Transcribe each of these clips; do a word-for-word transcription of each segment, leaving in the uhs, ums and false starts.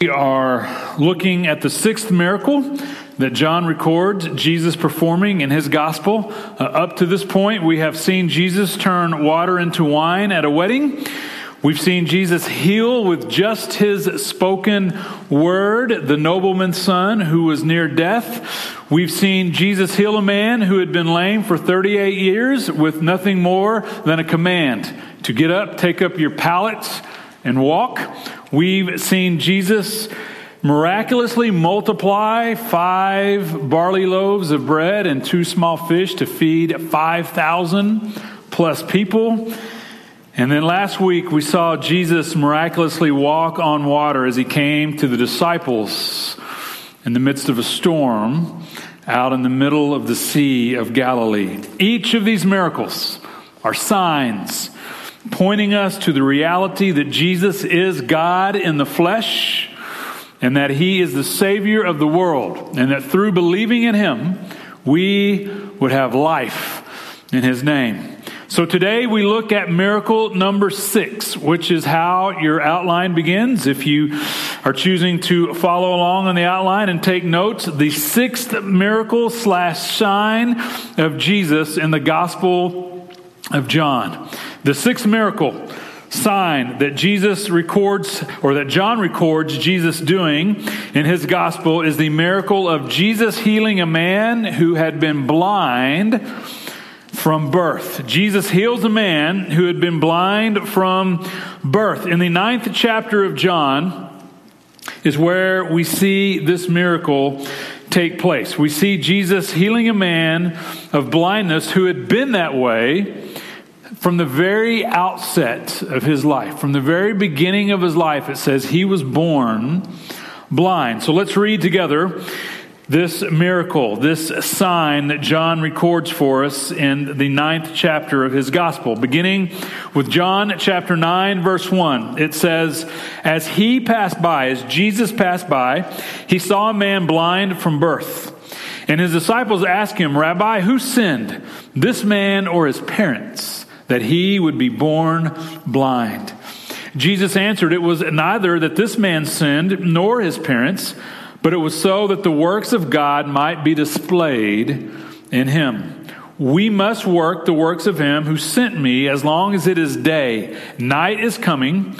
We are looking at the sixth miracle that John records Jesus performing in his gospel. Uh, up to this point, we have seen Jesus turn water into wine at a wedding. We've seen Jesus heal with just his spoken word the nobleman's son who was near death. We've seen Jesus heal a man who had been lame for thirty-eight years with nothing more than a command to get up, take up your pallets, and walk. We've seen Jesus miraculously multiply five barley loaves of bread and two small fish to feed five thousand plus people. And then last week we saw Jesus miraculously walk on water as he came to the disciples in the midst of a storm out in the middle of the Sea of Galilee. Each of these miracles are signs pointing us to the reality that Jesus is God in the flesh and that he is the Savior of the world, and that through believing in him, we would have life in his name. So today we look at miracle number six, which is how your outline begins. If you are choosing to follow along on the outline and take notes, the sixth miracle slash sign of Jesus in the Gospel of John. The sixth miracle sign that Jesus records, or that John records Jesus doing in his gospel, is the miracle of Jesus healing a man who had been blind from birth. Jesus heals a man who had been blind from birth. In the ninth chapter of John is where we see this miracle take place. We see Jesus healing a man of blindness who had been that way from the very outset of his life. From the very beginning of his life, it says he was born blind. So let's read together this miracle, this sign that John records for us in the ninth chapter of his gospel. Beginning with John chapter nine, verse one, it says, "As he passed by, as Jesus passed by, he saw a man blind from birth. And his disciples asked him, 'Rabbi, who sinned, this man or his parents, that he would be born blind?' Jesus answered, 'It was neither that this man sinned nor his parents, but it was so that the works of God might be displayed in him. We must work the works of him who sent me as long as it is day. Night is coming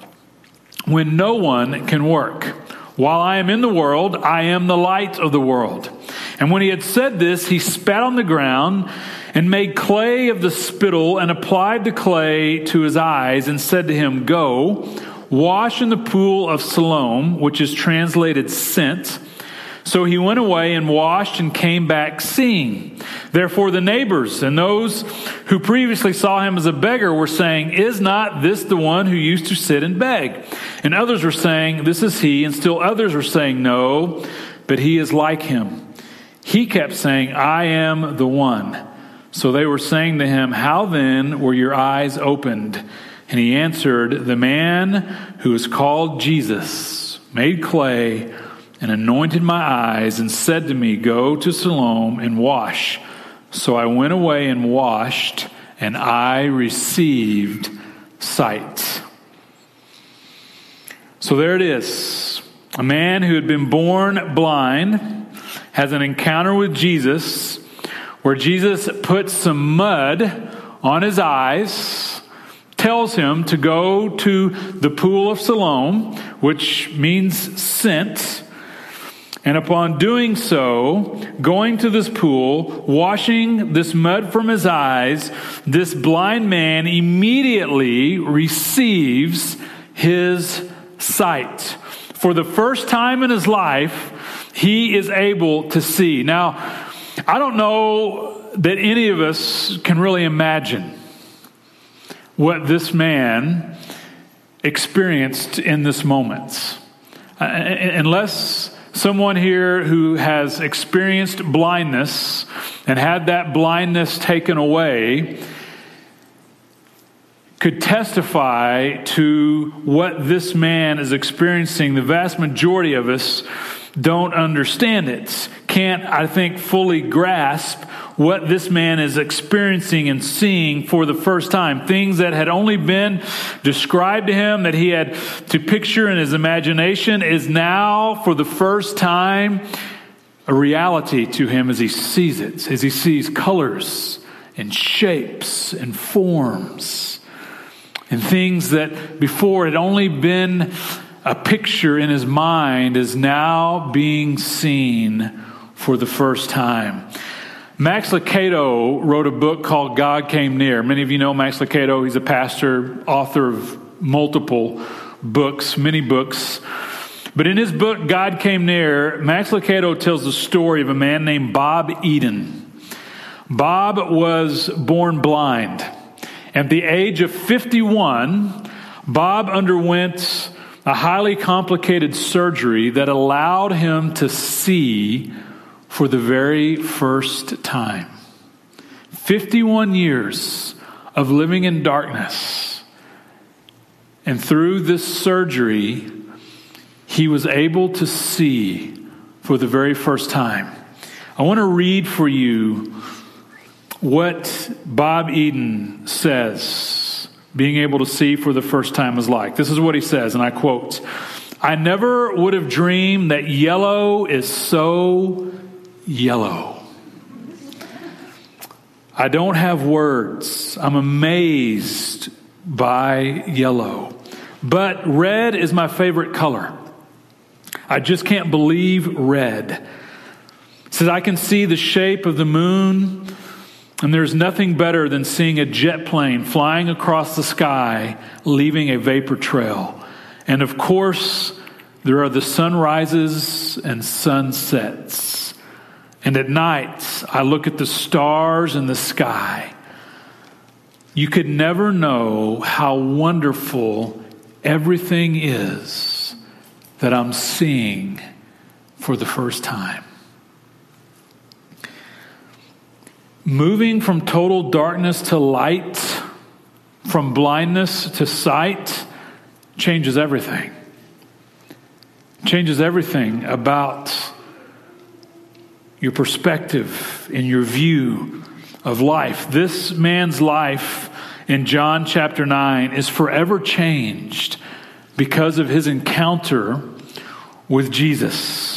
when no one can work. While I am in the world, I am the light of the world.' And when he had said this, he spat on the ground and made clay of the spittle and applied the clay to his eyes and said to him, 'Go, wash in the pool of Siloam,' which is translated sent. So he went away and washed and came back seeing. Therefore the neighbors and those who previously saw him as a beggar were saying, 'Is not this the one who used to sit and beg?' And others were saying, 'This is he.' And still others were saying, 'No, but he is like him.' He kept saying, 'I am the one.' So they were saying to him, 'How then were your eyes opened?' And he answered, 'The man who is called Jesus made clay and anointed my eyes and said to me, "Go to Siloam and wash." So I went away and washed, and I received sight.'" So there it is. A man who had been born blind has an encounter with Jesus where Jesus puts some mud on his eyes, tells him to go to the pool of Siloam, which means sent. And upon doing so, going to this pool, washing this mud from his eyes, this blind man immediately receives his sight. For the first time in his life, he is able to see. Now, I don't know that any of us can really imagine what this man experienced in this moment. Uh, unless someone here who has experienced blindness and had that blindness taken away could testify to what this man is experiencing, the vast majority of us don't understand it, can't, I think, fully grasp what this man is experiencing and seeing for the first time. Things that had only been described to him, that he had to picture in his imagination, is now, for the first time, a reality to him as he sees it, as he sees colors and shapes and forms and things that before had only been a picture in his mind is now being seen for the first time. Max Lucado wrote a book called God Came Near. Many of you know Max Lucado. He's a pastor, author of multiple books, many books. But in his book, God Came Near, Max Lucado tells the story of a man named Bob Eden. Bob was born blind. At the age of fifty-one, Bob underwent a highly complicated surgery that allowed him to see for the very first time. fifty-one years of living in darkness. And through this surgery, he was able to see for the very first time. I want to read for you what Bob Eden says being able to see for the first time is like. This is what he says, and I quote, "I never would have dreamed that yellow is so yellow. I don't have words. I'm amazed by yellow. But red is my favorite color. I just can't believe red. It says I can see the shape of the moon, and there's nothing better than seeing a jet plane flying across the sky, leaving a vapor trail. And of course, there are the sunrises and sunsets. And at night, I look at the stars in the sky. You could never know how wonderful everything is that I'm seeing for the first time." Moving from total darkness to light, from blindness to sight, changes everything. Changes everything about your perspective and your view of life. This man's life in John chapter nine is forever changed because of his encounter with Jesus.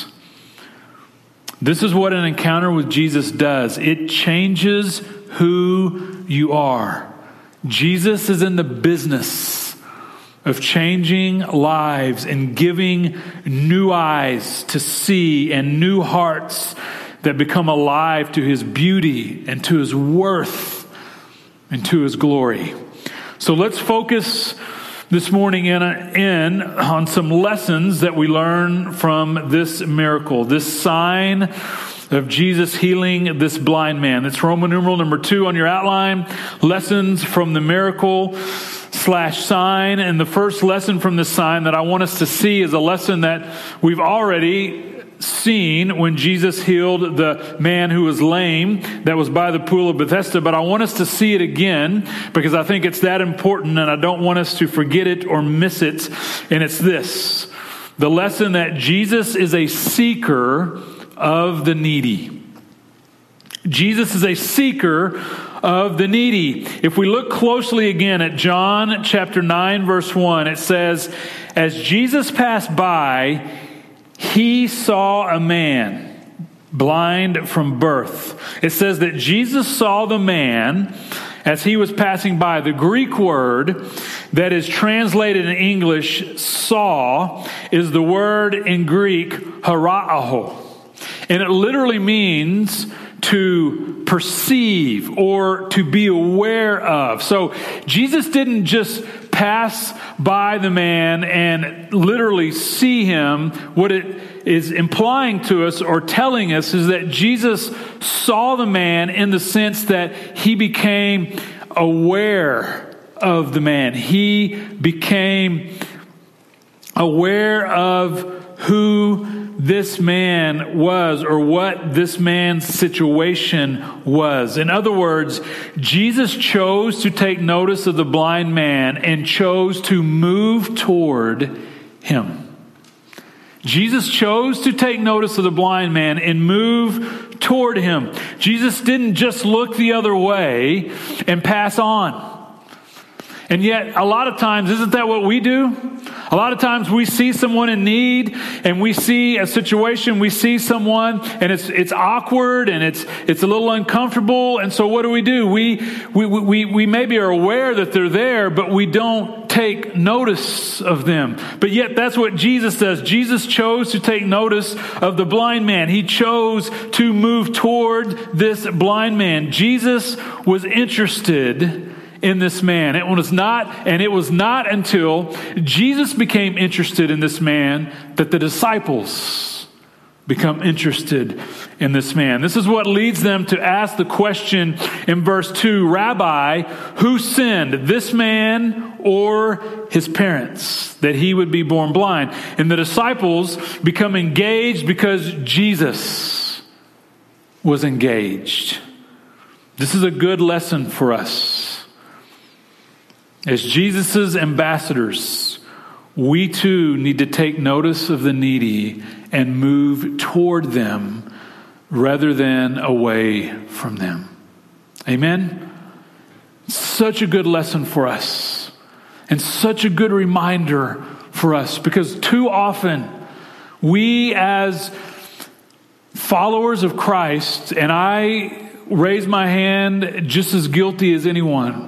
This is what an encounter with Jesus does. It changes who you are. Jesus is in the business of changing lives and giving new eyes to see and new hearts that become alive to his beauty and to his worth and to his glory. So let's focus this morning in, in on some lessons that we learn from this miracle, this sign of Jesus healing this blind man. That's Roman numeral number two on your outline. Lessons from the miracle slash sign. And the first lesson from this sign that I want us to see is a lesson that we've already seen when Jesus healed the man who was lame that was by the pool of Bethesda, but I want us to see it again because I think it's that important and I don't want us to forget it or miss it. And it's this: the lesson that Jesus is a seeker of the needy. Jesus is a seeker of the needy. If we look closely again at John chapter nine, verse one, it says, "As Jesus passed by, he saw a man blind from birth." It says that Jesus saw the man as he was passing by. The Greek word that is translated in English, saw, is the word in Greek, hara'aho. And it literally means to perceive or to be aware of. So Jesus didn't just pass by the man and literally see him. What it is implying to us or telling us is that Jesus saw the man in the sense that he became aware of the man. He became aware of who this man was or what this man's situation was. In other words, Jesus chose to take notice of the blind man and chose to move toward him. Jesus chose to take notice of the blind man and move toward him. Jesus didn't just look the other way and pass on. And yet, a lot of times, isn't that what we do? A lot of times we see someone in need and we see a situation, we see someone and it's it's awkward and it's it's a little uncomfortable. And so what do we do? We we we we maybe are aware that they're there, but we don't take notice of them. But yet that's what Jesus does. Jesus chose to take notice of the blind man. He chose to move toward this blind man. Jesus was interested in this man. It was not, and it was not until Jesus became interested in this man that the disciples become interested in this man. This is what leads them to ask the question in verse two, Rabbi, who sinned, this man or his parents, that he would be born blind? And the disciples become engaged because Jesus was engaged. This is a good lesson for us. As Jesus' ambassadors, we too need to take notice of the needy and move toward them rather than away from them. Amen? Such a good lesson for us and such a good reminder for us, because too often we as followers of Christ, and I raise my hand just as guilty as anyone,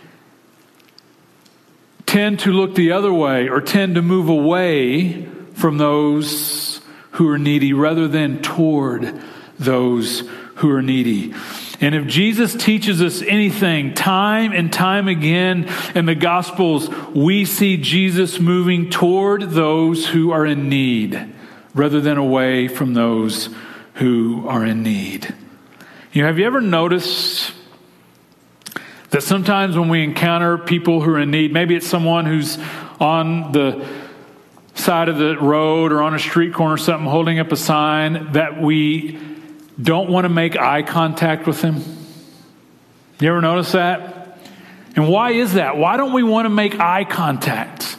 tend to look the other way or tend to move away from those who are needy rather than toward those who are needy. And if Jesus teaches us anything, time and time again in the Gospels, we see Jesus moving toward those who are in need rather than away from those who are in need. You know, have you ever noticed that sometimes when we encounter people who are in need, maybe it's someone who's on the side of the road or on a street corner or something holding up a sign, that we don't want to make eye contact with them? You ever notice that? And why is that? Why don't we want to make eye contact?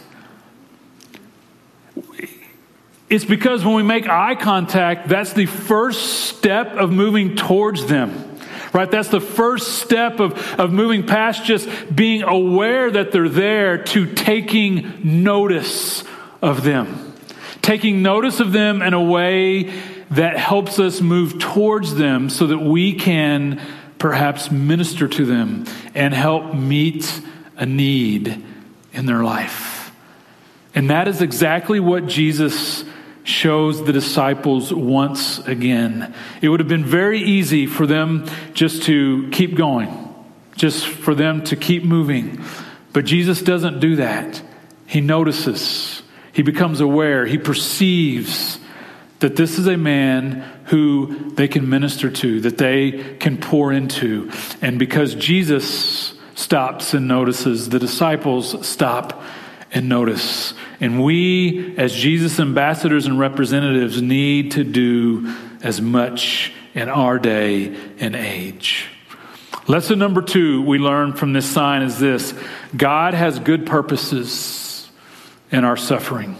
It's because when we make eye contact, that's the first step of moving towards them. Right? That's the first step of, of moving past just being aware that they're there to taking notice of them. Taking notice of them in a way that helps us move towards them so that we can perhaps minister to them and help meet a need in their life. And that is exactly what Jesus shows the disciples once again. It would have been very easy for them just to keep going, just for them to keep moving. But Jesus doesn't do that. He notices. He becomes aware. He perceives that this is a man who they can minister to, that they can pour into. And because Jesus stops and notices, the disciples stop and notice. And we, as Jesus' ambassadors and representatives, need to do as much in our day and age. Lesson number two we learn from this sign is this: God has good purposes in our suffering.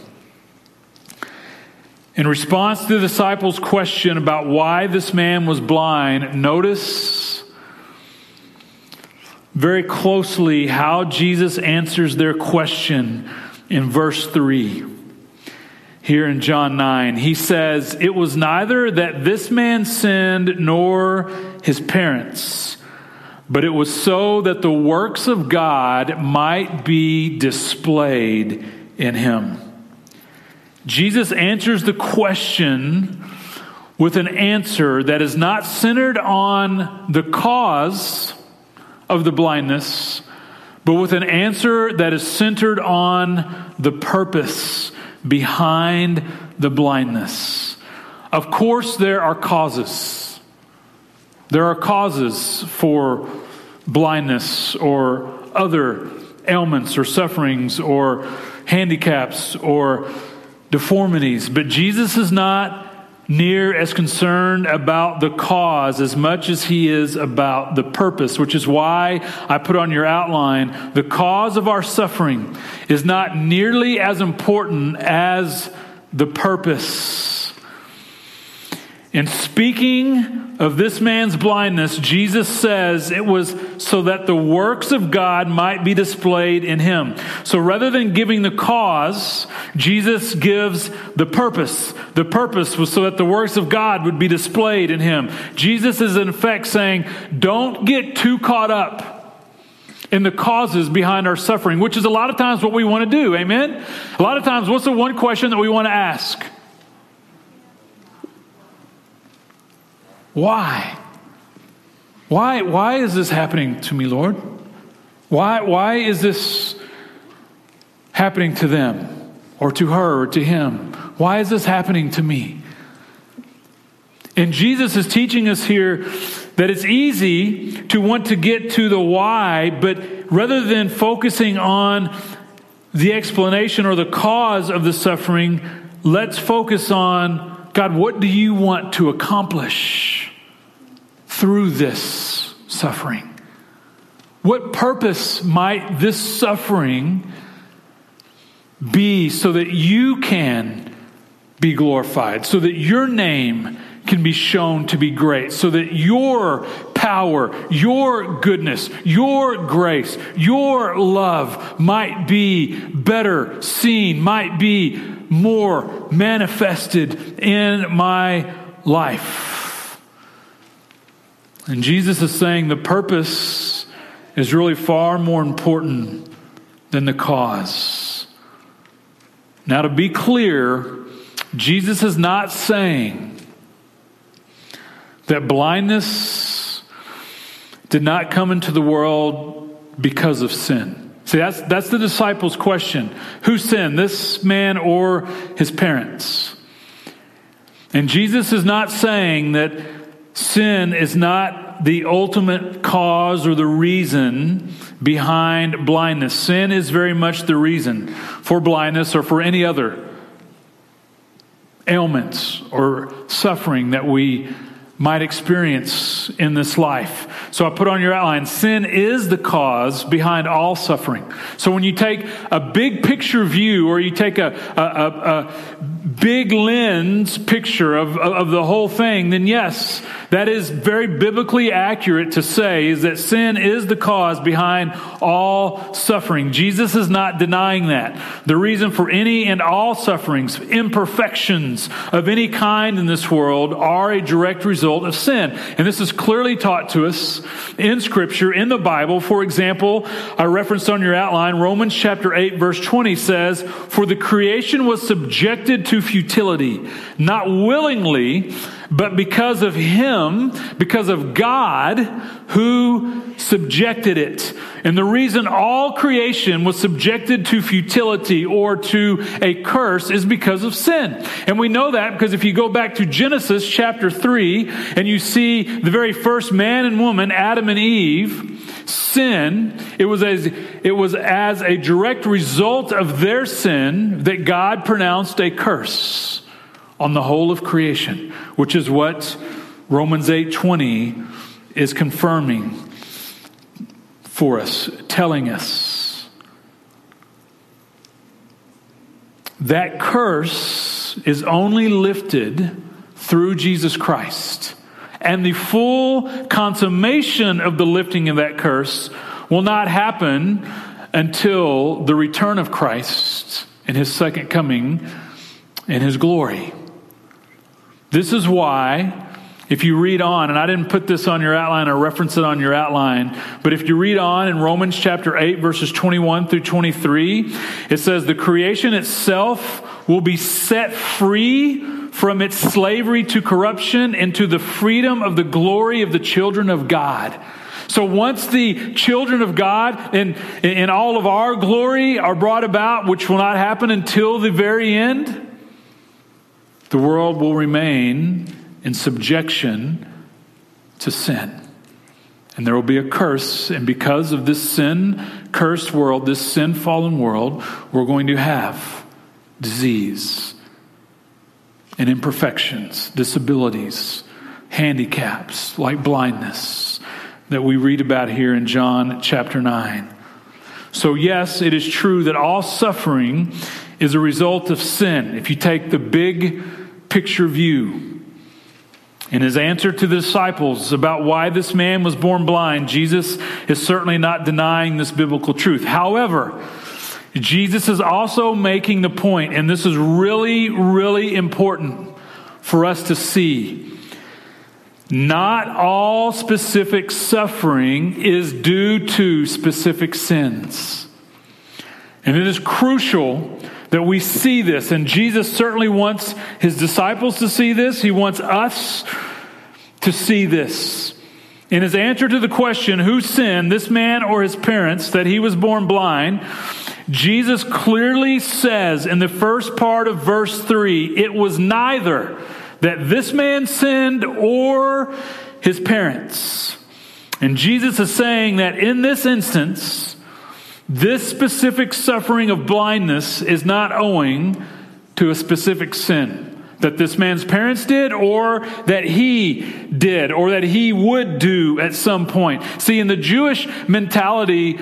In response to the disciples' question about why this man was blind, notice very closely how Jesus answers their question in verse three. Here in John nine, he says, "It was neither that this man sinned nor his parents, but it was so that the works of God might be displayed in him." Jesus answers the question with an answer that is not centered on the cause of the blindness, but with an answer that is centered on the purpose behind the blindness. Of course, there are causes. There are causes for blindness or other ailments or sufferings or handicaps or deformities. But Jesus is not near as concerned about the cause as much as he is about the purpose, which is why I put on your outline, the cause of our suffering is not nearly as important as the purpose. In speaking of this man's blindness, Jesus says it was so that the works of God might be displayed in him. So rather than giving the cause, Jesus gives the purpose. The purpose was so that the works of God would be displayed in him. Jesus is in effect saying, don't get too caught up in the causes behind our suffering, which is a lot of times what we want to do. Amen? A lot of times, what's the one question that we want to ask? Why? Why, why is this happening to me, Lord? Why, why is this happening to them or to her or to him? Why is this happening to me? And Jesus is teaching us here that it's easy to want to get to the why, but rather than focusing on the explanation or the cause of the suffering, let's focus on, God, what do you want to accomplish through this suffering? What purpose might this suffering be so that you can be glorified, so that your name can be shown to be great, so that your power, your goodness, your grace, your love might be better seen, might be more manifested in my life. And Jesus is saying the purpose is really far more important than the cause. Now, to be clear, Jesus is not saying that blindness did not come into the world because of sin. See, that's, that's the disciples' question. Who sinned, this man or his parents? And Jesus is not saying that sin is not the ultimate cause or the reason behind blindness. Sin is very much the reason for blindness or for any other ailments or suffering that we might experience in this life. So I put on your outline, sin is the cause behind all suffering. So when you take a big picture view, or you take a, a, a, a big lens picture of, of the whole thing, then yes, that is very biblically accurate to say is that sin is the cause behind all suffering. Jesus is not denying that. The reason for any and all sufferings, imperfections of any kind in this world are a direct result of sin. And this is clearly taught to us in Scripture, in the Bible. For example, I referenced on your outline, Romans chapter eight, verse twenty says, "For the creation was subjected to futility, not willingly, but because of Him, because of God, who subjected it." And the reason all creation was subjected to futility or to a curse is because of sin. And we know that because if you go back to Genesis chapter three and you see the very first man and woman, Adam and Eve, sin, it was as, it was as a direct result of their sin that God pronounced a curse on the whole of creation, which is what Romans eight twenty is confirming for us, telling us. That curse is only lifted through Jesus Christ. And the full consummation of the lifting of that curse will not happen until the return of Christ and His second coming in His glory. This is why, if you read on, and I didn't put this on your outline or reference it on your outline, but if you read on in Romans chapter eight, verses twenty-one through twenty-three, it says, "The creation itself will be set free from its slavery to corruption into the freedom of the glory of the children of God." So once the children of God and in all of our glory are brought about, which will not happen until the very end, the world will remain in subjection to sin. And there will be a curse. And because of this sin-cursed world, this sin-fallen world, we're going to have disease and imperfections, disabilities, handicaps like blindness that we read about here in John chapter nine. So yes, it is true that all suffering is a result of sin. If you take the big picture view, in his answer to the disciples about why this man was born blind, Jesus is certainly not denying this biblical truth. However, Jesus is also making the point, and this is really, really important for us to see. Not all specific suffering is due to specific sins. And it is crucial that we see this. And Jesus certainly wants his disciples to see this. He wants us to see this. In his answer to the question, who sinned, this man or his parents, that he was born blind, Jesus clearly says in the first part of verse three, it was neither that this man sinned or his parents. And Jesus is saying that in this instance, this specific suffering of blindness is not owing to a specific sin that this man's parents did or that he did or that he would do at some point. See, in the Jewish mentality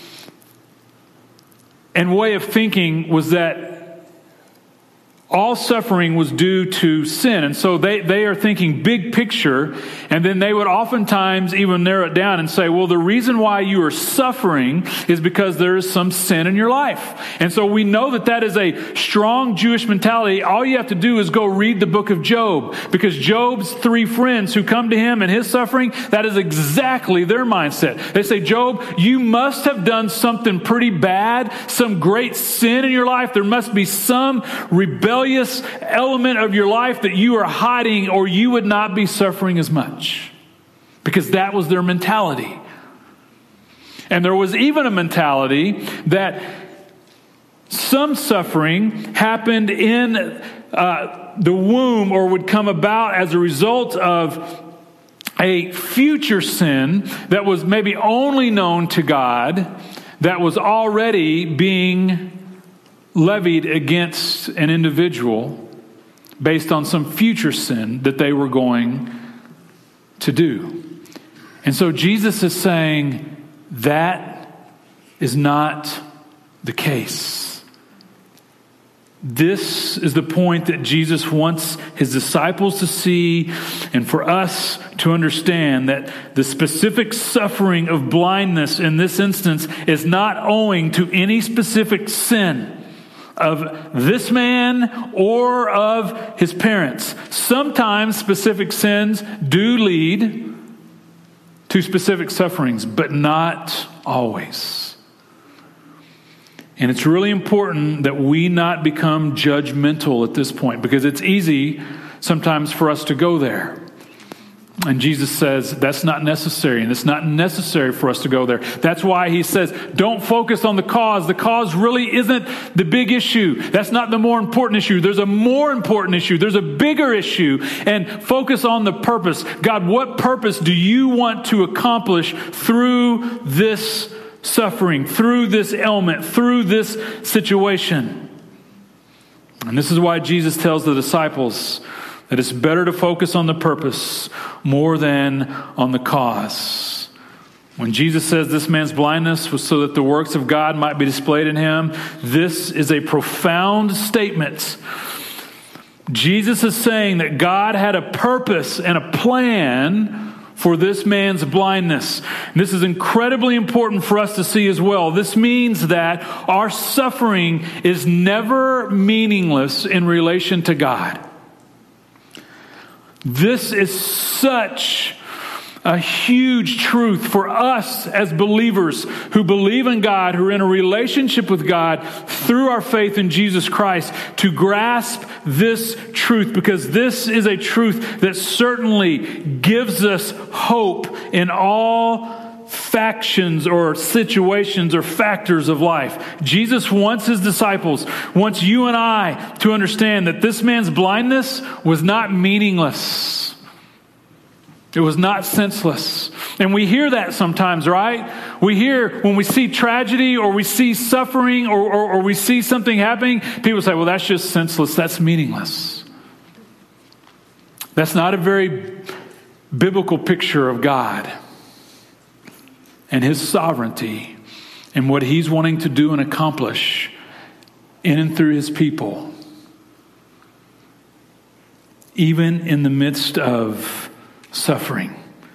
and way of thinking was that all suffering was due to sin. And so they, they are thinking big picture, and then they would oftentimes even narrow it down and say, well, the reason why you are suffering is because there is some sin in your life. And so we know that that is a strong Jewish mentality. All you have to do is go read the book of Job, because Job's three friends who come to him and his suffering, that is exactly their mindset. They say, Job, you must have done something pretty bad, some great sin in your life. There must be some rebellion element of your life that you are hiding, or you would not be suffering as much. Because that was their mentality. And there was even a mentality that some suffering happened in uh, the womb, or would come about as a result of a future sin that was maybe only known to God, that was already being levied against an individual based on some future sin that they were going to do. And so Jesus is saying that is not the case. This is the point that Jesus wants his disciples to see, and for us to understand that the specific suffering of blindness in this instance is not owing to any specific sin of this man or of his parents. Sometimes specific sins do lead to specific sufferings, but not always. And it's really important that we not become judgmental at this point, because it's easy sometimes for us to go there. And Jesus says that's not necessary, and it's not necessary for us to go there. That's why he says, don't focus on the cause. The cause really isn't the big issue. That's not the more important issue. There's a more important issue. There's a bigger issue. And focus on the purpose. God, what purpose do you want to accomplish through this suffering, through this ailment, through this situation? And this is why Jesus tells the disciples that it's better to focus on the purpose more than on the cause. When Jesus says this man's blindness was so that the works of God might be displayed in him, this is a profound statement. Jesus is saying that God had a purpose and a plan for this man's blindness. And this is incredibly important for us to see as well. This means that our suffering is never meaningless in relation to God. This is such a huge truth for us as believers who believe in God, who are in a relationship with God through our faith in Jesus Christ, to grasp this truth, because this is a truth that certainly gives us hope in all factions or situations or factors of life. Jesus wants his disciples, wants you and I to understand that this man's blindness was not meaningless. It was not senseless. And we hear that sometimes, right? We hear when we see tragedy or we see suffering or, or, or we see something happening, people say, well, that's just senseless. That's meaningless. That's not a very biblical picture of God and his sovereignty and what he's wanting to do and accomplish in and through his people, even in the midst of suffering.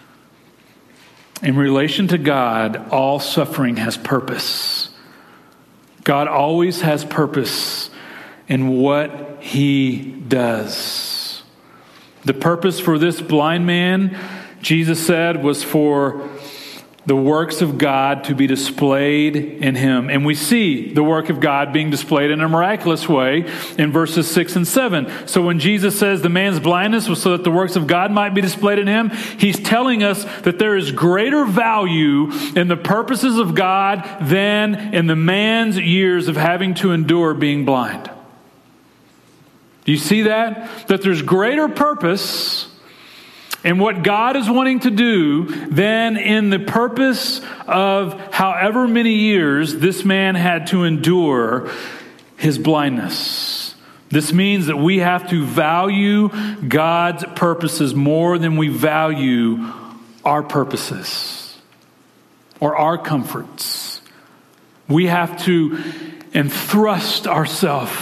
In relation to God, all suffering has purpose. God always has purpose in what he does. The purpose for this blind man, Jesus said, was for the works of God to be displayed in him. And we see the work of God being displayed in a miraculous way in verses six and seven. So when Jesus says the man's blindness was so that the works of God might be displayed in him, he's telling us that there is greater value in the purposes of God than in the man's years of having to endure being blind. Do you see that? That there's greater purpose in what God is wanting to do than in the purpose of however many years this man had to endure his blindness. This means that we have to value God's purposes more than we value our purposes or our comforts. We have to entrust ourselves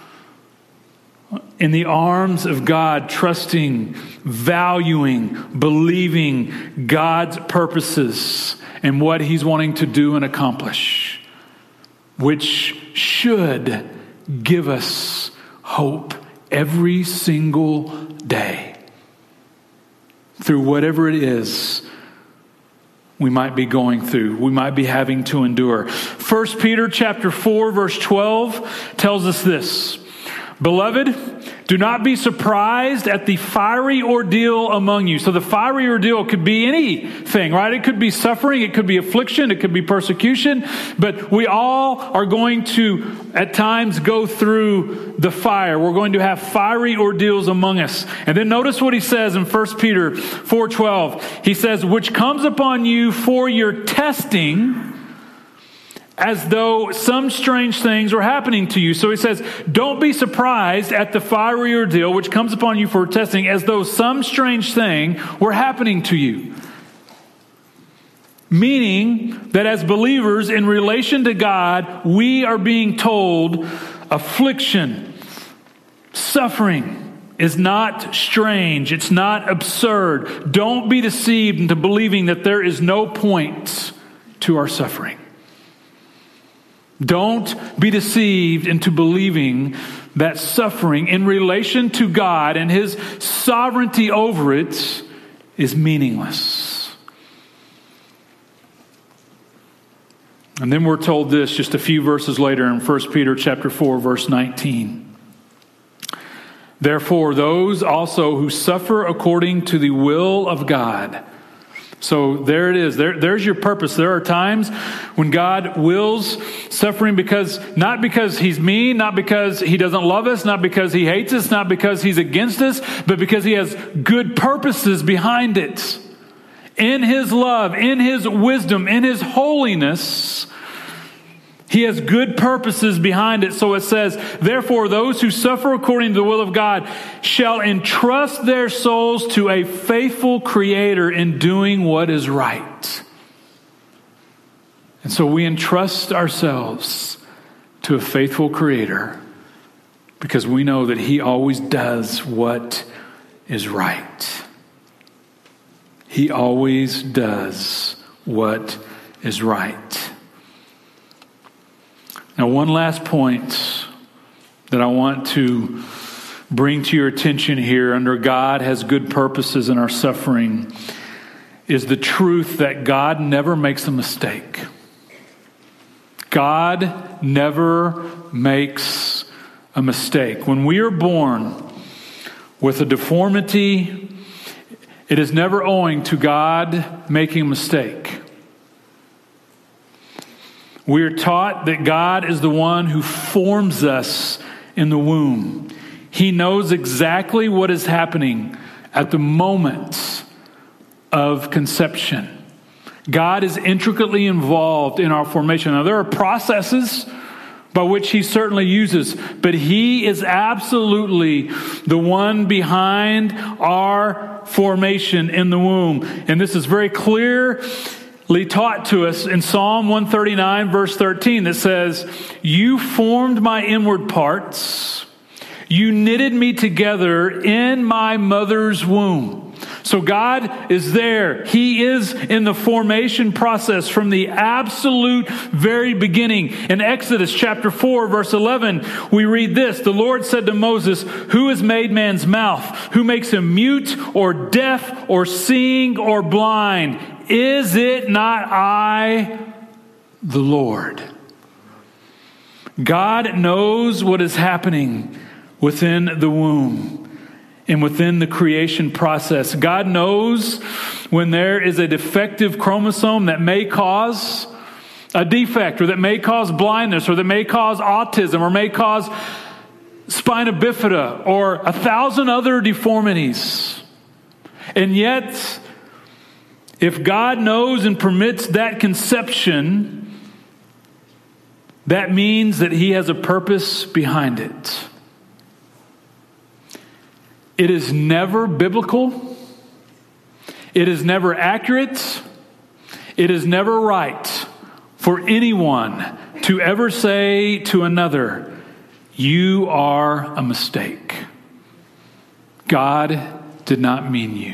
in the arms of God, trusting, valuing, believing God's purposes and what he's wanting to do and accomplish, which should give us hope every single day through whatever it is we might be going through, we might be having to endure. First Peter chapter four, verse twelve tells us this: Beloved, do not be surprised at the fiery ordeal among you. So the fiery ordeal could be anything, right? It could be suffering, it could be affliction, it could be persecution. But we all are going to, at times, go through the fire. We're going to have fiery ordeals among us. And then notice what he says in First Peter four twelve. He says, which comes upon you for your testing, as though some strange things were happening to you. So he says, don't be surprised at the fiery ordeal which comes upon you for testing, as though some strange thing were happening to you. Meaning that as believers in relation to God, we are being told affliction, suffering is not strange. It's not absurd. Don't be deceived into believing that there is no point to our suffering. Don't be deceived into believing that suffering in relation to God and his sovereignty over it is meaningless. And then we're told this just a few verses later in First Peter chapter four, verse nineteen. Therefore, those also who suffer according to the will of God. So there it is. There, there's your purpose. There are times when God wills suffering because, not because he's mean, not because he doesn't love us, not because he hates us, not because he's against us, but because he has good purposes behind it. In his love, in his wisdom, in his holiness, he has good purposes behind it. So it says, therefore, those who suffer according to the will of God shall entrust their souls to a faithful Creator in doing what is right. And so we entrust ourselves to a faithful Creator because we know that he always does what is right. He always does what is right. Now, one last point that I want to bring to your attention here under God has good purposes in our suffering is the truth that God never makes a mistake. God never makes a mistake. When we are born with a deformity, it is never owing to God making a mistake. We are taught that God is the one who forms us in the womb. He knows exactly what is happening at the moment of conception. God is intricately involved in our formation. Now, there are processes by which he certainly uses, but he is absolutely the one behind our formation in the womb. And this is very clear taught to us in Psalm one thirty-nine, verse thirteen, that says, "You formed my inward parts. You knitted me together in my mother's womb." So God is there. He is in the formation process from the absolute very beginning. In Exodus chapter four, verse eleven, we read this: "The Lord said to Moses, who has made man's mouth? Who makes him mute or deaf or seeing or blind? Is it not I, the Lord?" God knows what is happening within the womb and within the creation process. God knows when there is a defective chromosome that may cause a defect, or that may cause blindness, or that may cause autism, or may cause spina bifida, or a thousand other deformities. And yet, if God knows and permits that conception, that means that He has a purpose behind it. It is never biblical. It is never accurate. It is never right for anyone to ever say to another, "You are a mistake. God did not mean you."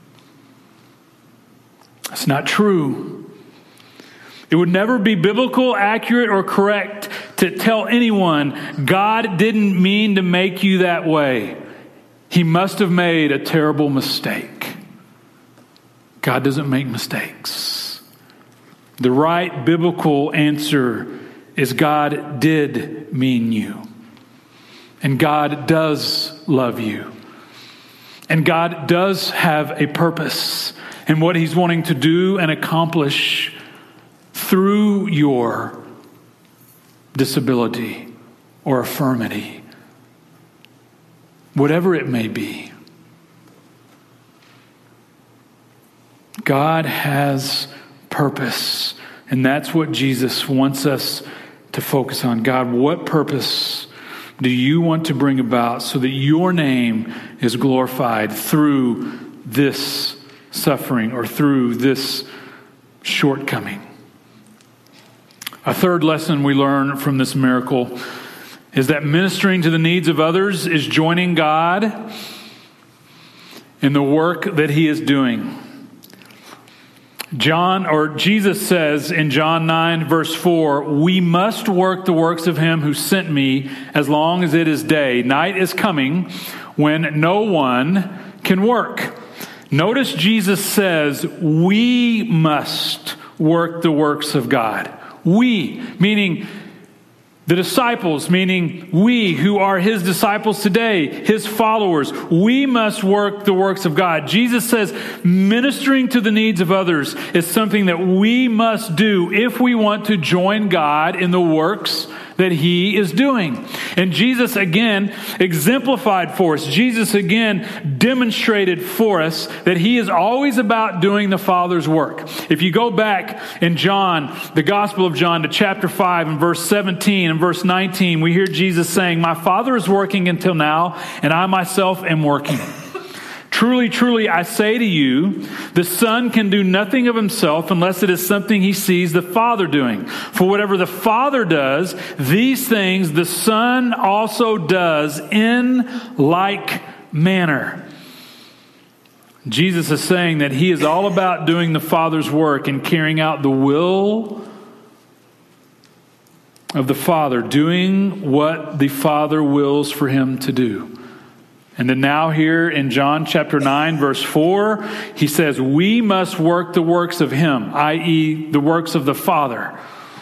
It's not true. It would never be biblical, accurate, or correct to tell anyone, "God didn't mean to make you that way. He must have made a terrible mistake." God doesn't make mistakes. The right biblical answer is God did mean you. And God does love you. And God does have a purpose in what He's wanting to do and accomplish through your disability or infirmity. Whatever it may be. God has purpose. And that's what Jesus wants us to focus on. God, what purpose do you want to bring about so that your name is glorified through this suffering or through this shortcoming? A third lesson we learn from this miracle is that ministering to the needs of others is joining God in the work that He is doing. John, or Jesus says in John nine, verse four, "We must work the works of Him who sent me as long as it is day. Night is coming when no one can work." Notice Jesus says, we must work the works of God. We, meaning the disciples, meaning we who are His disciples today, His followers, we must work the works of God. Jesus says ministering to the needs of others is something that we must do if we want to join God in the works that He is doing. And Jesus again exemplified for us. Jesus again demonstrated for us that He is always about doing the Father's work. If you go back in John, the Gospel of John, to chapter five and verse seventeen and verse nineteen, we hear Jesus saying, "My Father is working until now, and I myself am working. Truly, truly, I say to you, the Son can do nothing of Himself unless it is something He sees the Father doing. For whatever the Father does, these things the Son also does in like manner." Jesus is saying that He is all about doing the Father's work and carrying out the will of the Father, doing what the Father wills for Him to do. And then now here in John chapter nine, verse four, He says, we must work the works of Him, that is the works of the Father.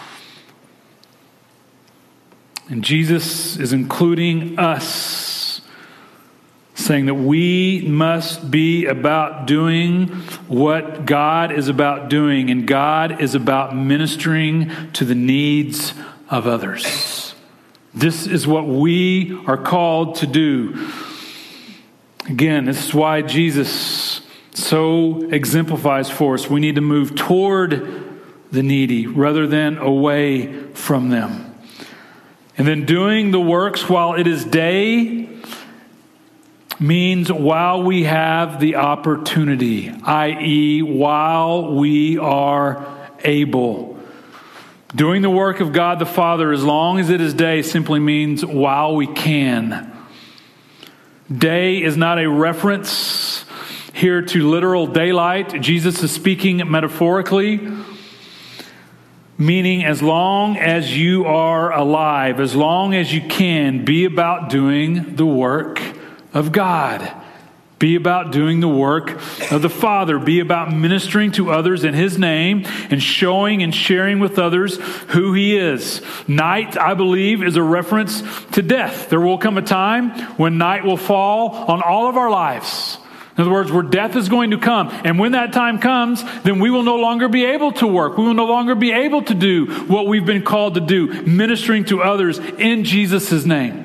And Jesus is including us, saying that we must be about doing what God is about doing, and God is about ministering to the needs of others. This is what we are called to do. Again, this is why Jesus so exemplifies for us. We need to move toward the needy rather than away from them. And then doing the works while it is day means while we have the opportunity, that is while we are able. Doing the work of God the Father as long as it is day simply means while we can. Day is not a reference here to literal daylight. Jesus is speaking metaphorically, meaning as long as you are alive, as long as you can, be about doing the work of God. Be about doing the work of the Father. Be about ministering to others in His name and showing and sharing with others who He is. Night, I believe, is a reference to death. There will come a time when night will fall on all of our lives. In other words, where death is going to come. And when that time comes, then we will no longer be able to work. We will no longer be able to do what we've been called to do, ministering to others in Jesus' name.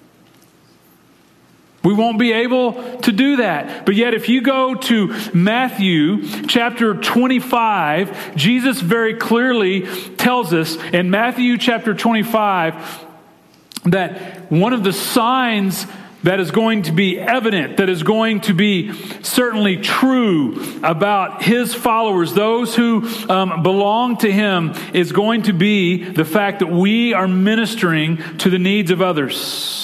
We won't be able to do that. But yet if you go to Matthew chapter twenty-five, Jesus very clearly tells us in Matthew chapter twenty-five that one of the signs that is going to be evident, that is going to be certainly true about His followers, those who um, belong to Him, is going to be the fact that we are ministering to the needs of others.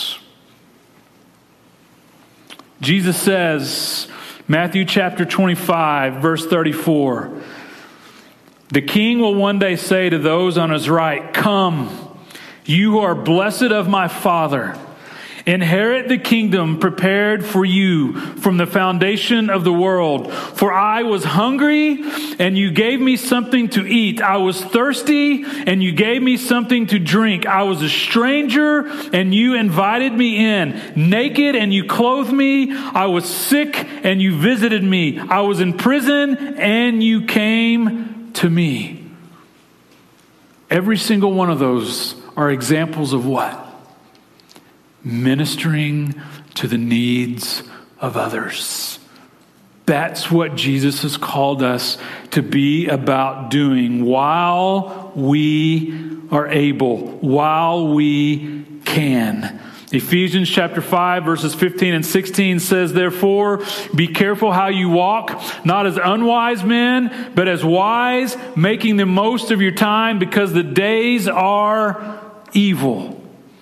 Jesus says, Matthew chapter twenty-five, verse thirty-four, "The king will one day say to those on his right, 'Come, you who are blessed of my Father, inherit the kingdom prepared for you from the foundation of the world. For I was hungry, and you gave me something to eat. I was thirsty, and you gave me something to drink. I was a stranger, and you invited me in. Naked, and you clothed me. I was sick, and you visited me. I was in prison, and you came to me.'" Every single one of those are examples of what? Ministering to the needs of others. That's what Jesus has called us to be about doing while we are able, while we can. Ephesians chapter five, verses fifteen and sixteen says, "Therefore, be careful how you walk, not as unwise men, but as wise, making the most of your time, because the days are evil."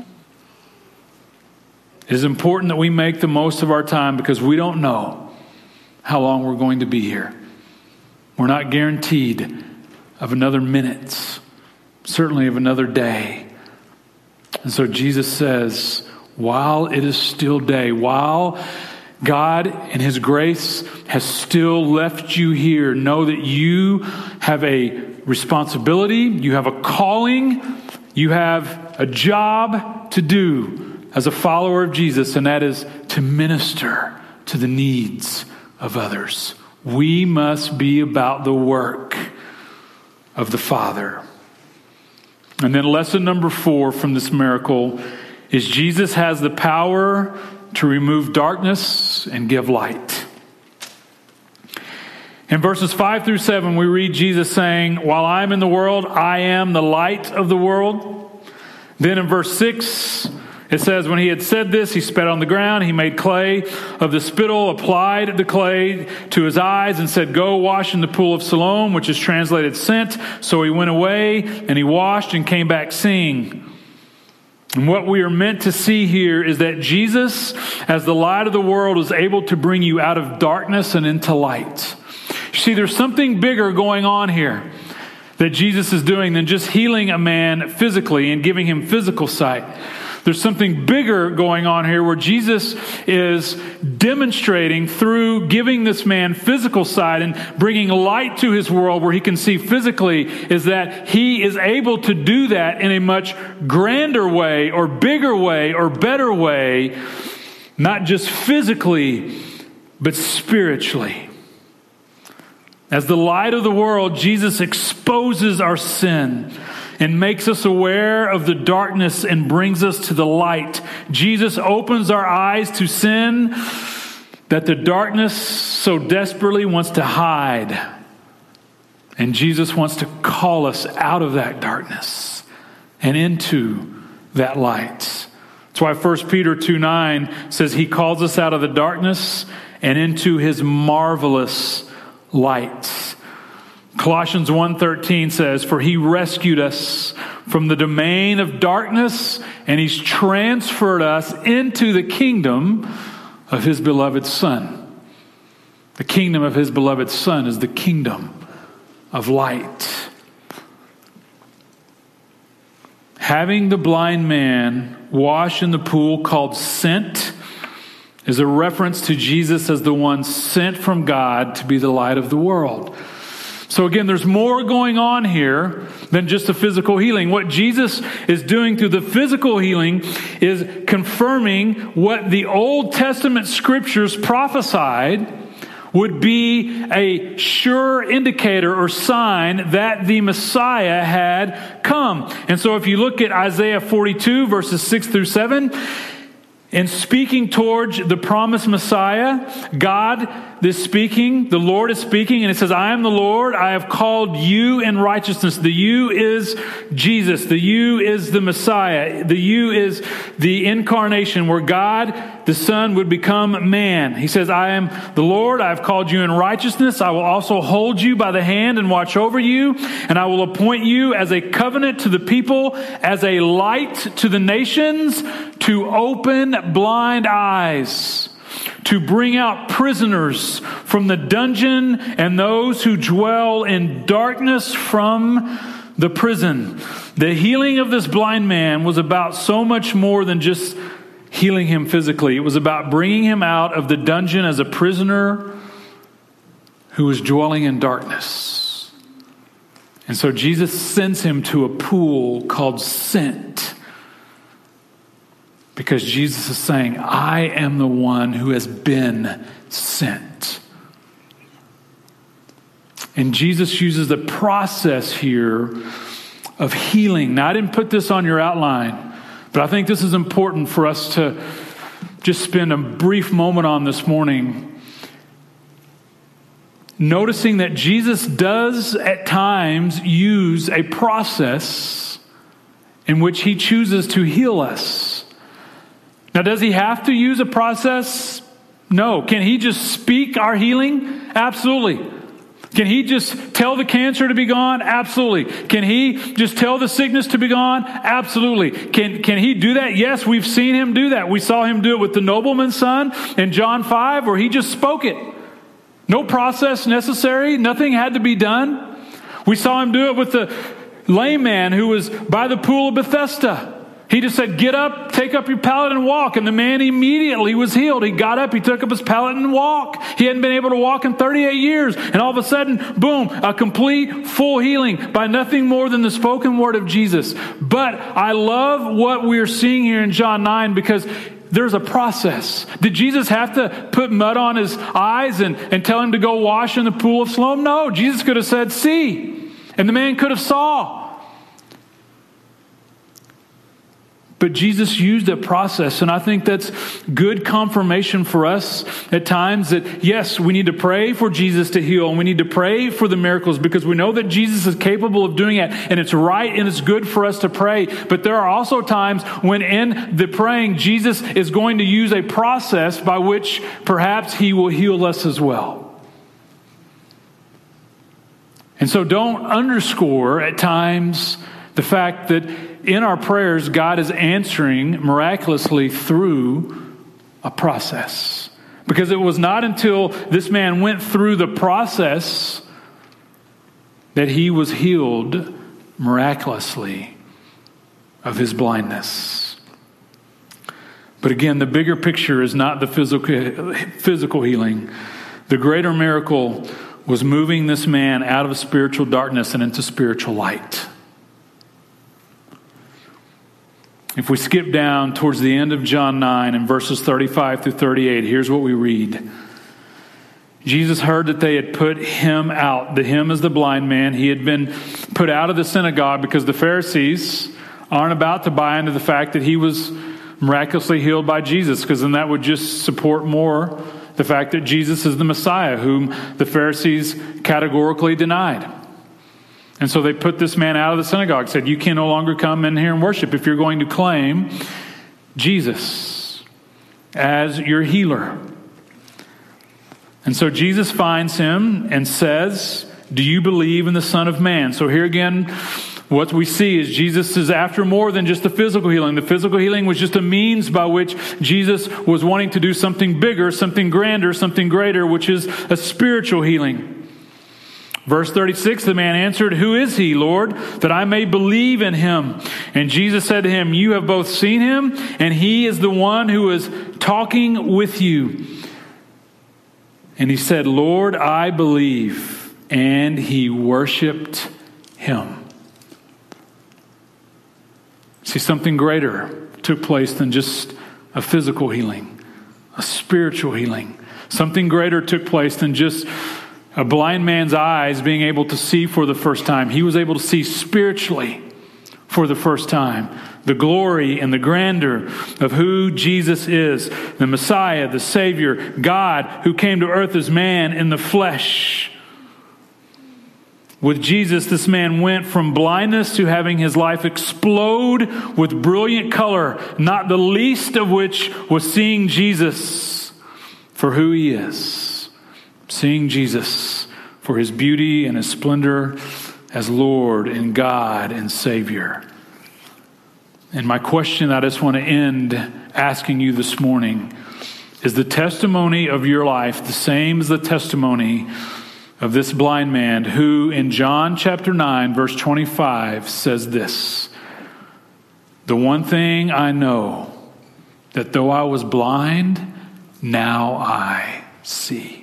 It is important that we make the most of our time because we don't know how long we're going to be here. We're not guaranteed of another minute, certainly of another day. And so Jesus says, while it is still day, while God in His grace has still left you here, know that you have a responsibility, you have a calling, you have a job to do as a follower of Jesus, and that is to minister to the needs of others. We must be about the work of the Father. And then lesson number four from this miracle is Jesus has the power to remove darkness and give light. In verses five through seven, we read Jesus saying, "While I am in the world, I am the light of the world." Then in verse six, it says, "When he had said this, he spat on the ground. He made clay of the spittle, applied the clay to his eyes, and said, 'Go wash in the pool of Siloam,' which is translated sent. So he went away, and he washed and came back seeing." And what we are meant to see here is that Jesus, as the light of the world, is able to bring you out of darkness and into light. You see, there's something bigger going on here that Jesus is doing than just healing a man physically and giving him physical sight. There's something bigger going on here where Jesus is demonstrating through giving this man physical sight and bringing light to his world where he can see physically, is that he is able to do that in a much grander way or bigger way or better way, not just physically, but spiritually. As the light of the world, Jesus exposes our sin and makes us aware of the darkness and brings us to the light. Jesus opens our eyes to sin that the darkness so desperately wants to hide. And Jesus wants to call us out of that darkness and into that light. That's why First Peter two nine says he calls us out of the darkness and into his marvelous light. Colossians one thirteen says, "For he rescued us from the domain of darkness, and he's transferred us into the kingdom of his beloved Son." The kingdom of his beloved Son is the kingdom of light. Having the blind man wash in the pool called Sent is a reference to Jesus as the one sent from God to be the light of the world. So again, there's more going on here than just a physical healing. What Jesus is doing through the physical healing is confirming what the Old Testament scriptures prophesied would be a sure indicator or sign that the Messiah had come. And so if you look at Isaiah forty-two, verses six through seven, in speaking towards the promised Messiah, God is speaking, the Lord is speaking, and it says, "I am the Lord, I have called you in righteousness." The you is Jesus. The you is the Messiah. The you is the incarnation where God, the Son, would become man. He says, "I am the Lord, I have called you in righteousness. I will also hold you by the hand and watch over you, and I will appoint you as a covenant to the people, as a light to the nations, to open blind eyes, to bring out prisoners from the dungeon and those who dwell in darkness from the prison." The healing of this blind man was about so much more than just healing him physically. It was about bringing him out of the dungeon as a prisoner who was dwelling in darkness. And so Jesus sends him to a pool called Sent, because Jesus is saying, "I am the one who has been sent." And Jesus uses the process here of healing. Now, I didn't put this on your outline, but I think this is important for us to just spend a brief moment on this morning. Noticing that Jesus does at times use a process in which he chooses to heal us. Now, does he have to use a process? No. Can he just speak our healing? Absolutely. Can he just tell the cancer to be gone? Absolutely. Can he just tell the sickness to be gone? Absolutely. Can, can he do that? Yes, we've seen him do that. We saw him do it with the nobleman's son in John five, where he just spoke it. No process necessary. Nothing had to be done. We saw him do it with the lame man who was by the pool of Bethesda. He just said, "Get up, take up your pallet and walk." And the man immediately was healed. He got up, he took up his pallet and walked. He hadn't been able to walk in thirty-eight years. And all of a sudden, boom, a complete, full healing by nothing more than the spoken word of Jesus. But I love what we're seeing here in John nine, because there's a process. Did Jesus have to put mud on his eyes and, and tell him to go wash in the pool of Siloam? No, Jesus could have said, "See." And the man could have saw. But Jesus used a process, and I think that's good confirmation for us at times that, yes, we need to pray for Jesus to heal, and we need to pray for the miracles, because we know that Jesus is capable of doing it, and it's right and it's good for us to pray. But there are also times when in the praying, Jesus is going to use a process by which perhaps he will heal us as well. And so don't underscore at times the fact that in our prayers, God is answering miraculously through a process. Because it was not until this man went through the process that he was healed miraculously of his blindness. But again, the bigger picture is not the physical, physical healing. The greater miracle was moving this man out of spiritual darkness and into spiritual light. If we skip down towards the end of John nine and verses thirty-five through thirty-eight, here's what we read. Jesus heard that they had put him out. The him is the blind man. He had been put out of the synagogue because the Pharisees aren't about to buy into the fact that he was miraculously healed by Jesus, because then that would just support more the fact that Jesus is the Messiah, whom the Pharisees categorically denied. And so they put this man out of the synagogue, said, "You can no longer come in here and worship if you're going to claim Jesus as your healer." And so Jesus finds him and says, Do you believe in the Son of Man? So here again, what we see is Jesus is after more than just the physical healing. The physical healing was just a means by which Jesus was wanting to do something bigger, something grander, something greater, which is a spiritual healing. Verse thirty-six, the man answered, "Who is he, Lord, that I may believe in him?" And Jesus said to him, "You have both seen him, and he is the one who is talking with you." And he said, "Lord, I believe." And he worshiped him. See, something greater took place than just a physical healing, a spiritual healing. Something greater took place than just a blind man's eyes being able to see for the first time. He was able to see spiritually for the first time the glory and the grandeur of who Jesus is, the Messiah, the Savior, God who came to earth as man in the flesh. With Jesus, this man went from blindness to having his life explode with brilliant color, not the least of which was seeing Jesus for who he is. Seeing Jesus for his beauty and his splendor as Lord and God and Savior. And my question that I just want to end asking you this morning is, the testimony of your life the same as the testimony of this blind man who in John chapter nine verse twenty-five says this: "The one thing I know, that though I was blind, now I see."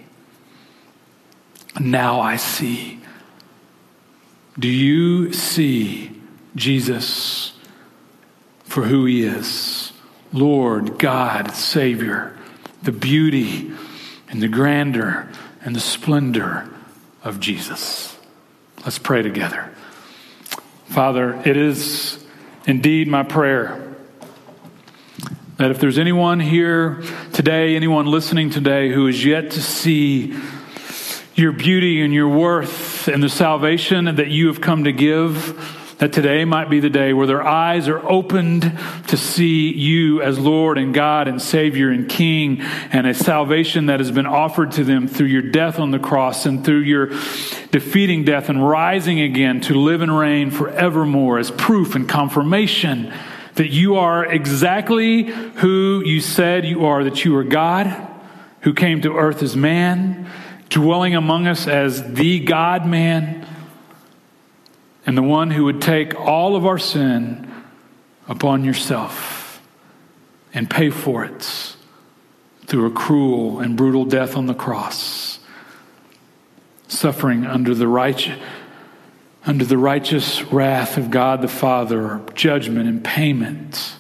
Now I see. Do you see Jesus for who he is? Lord, God, Savior, the beauty and the grandeur and the splendor of Jesus. Let's pray together. Father, it is indeed my prayer that if there's anyone here today, anyone listening today who is yet to see your beauty and your worth and the salvation that you have come to give, that today might be the day where their eyes are opened to see you as Lord and God and Savior and King, and a salvation that has been offered to them through your death on the cross and through your defeating death and rising again to live and reign forevermore as proof and confirmation that you are exactly who you said you are, that you are God who came to earth as man, dwelling among us as the God-man, and the one who would take all of our sin upon yourself and pay for it through a cruel and brutal death on the cross, suffering under the righteous, under the righteous wrath of God the Father, judgment and payment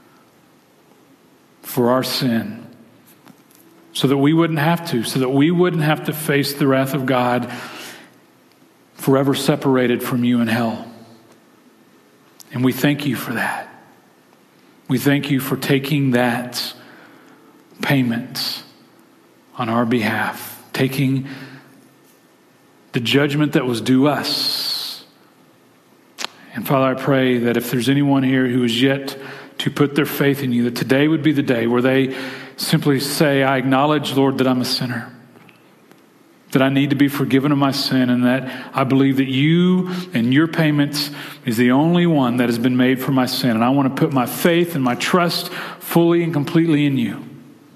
for our sin, so that we wouldn't have to, so that we wouldn't have to face the wrath of God forever separated from you in hell. And we thank you for that. We thank you for taking that payment on our behalf, taking the judgment that was due us. And Father, I pray that if there's anyone here who is yet to put their faith in you, that today would be the day where they simply say, "I acknowledge, Lord, that I'm a sinner, that I need to be forgiven of my sin, and that I believe that you and your payment is the only one that has been made for my sin. And I want to put my faith and my trust fully and completely in you.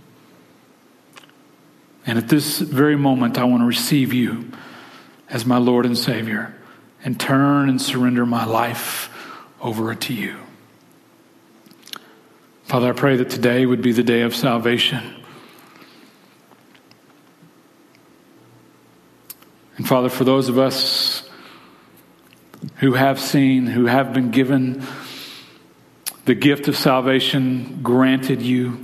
And at this very moment, I want to receive you as my Lord and Savior and turn and surrender my life over to you." Father, I pray that today would be the day of salvation. And Father, for those of us who have seen, who have been given the gift of salvation granted you,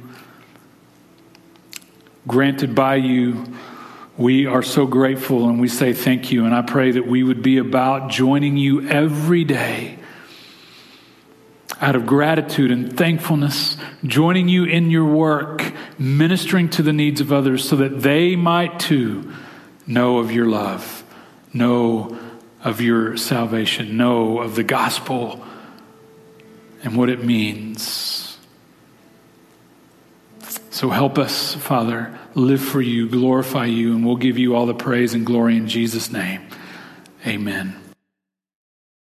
granted by you, we are so grateful and we say thank you. And I pray that we would be about joining you every day out of gratitude and thankfulness, joining you in your work, ministering to the needs of others so that they might too know of your love, know of your salvation, know of the gospel and what it means. So help us, Father, live for you, glorify you, and we'll give you all the praise and glory in Jesus' name. Amen.